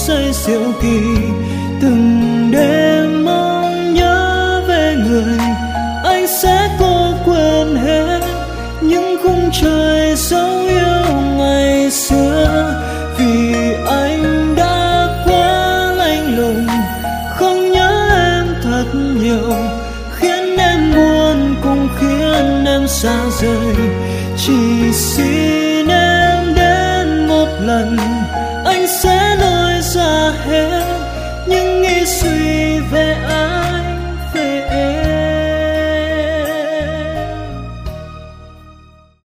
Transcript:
say diệu kỳ. Từng đêm mong nhớ về người, anh sẽ cố quên hết những khung trời dấu yêu ngày xưa. Vì anh đã quá lạnh lùng, không nhớ em thật nhiều, khiến em buồn cũng khiến em xa rời. Chỉ xin em đến một lần, anh sẽ